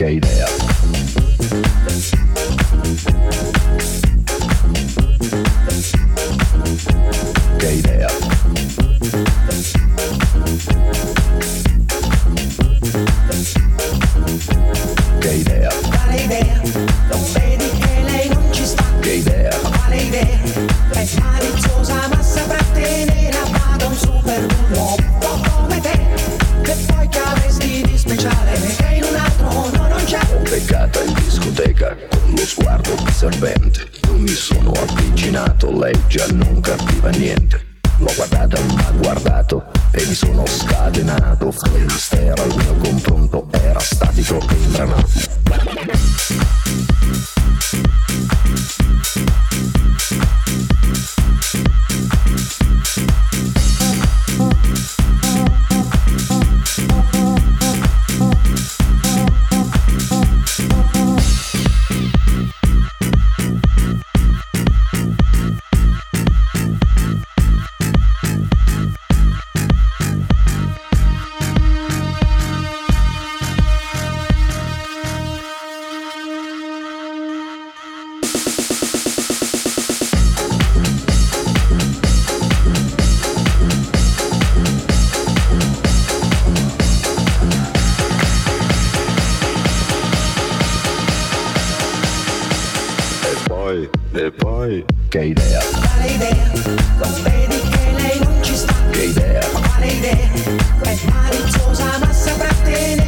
Che idea. Che idea. Che idea. Quale idea? Non vedi che lei non ci sta? Che idea. Quale idea? È maliziosa ma saprà tenere a bada un super bullo un po' come te. Che poi che avresti di speciale che in un altro non c'è. Beccata in discoteca con lo sguardo di servente. Io mi sono avvicinato, lei già non capiva niente. L'ho guardata, m'ha guardato e mi sono scatenato. Il mistero al mio confronto era statico e imbranato. E poi, che idea. Quale idea? Non vedi che lei non ci sta? Che idea. Quale idea? È maliziosa ma saprà tenere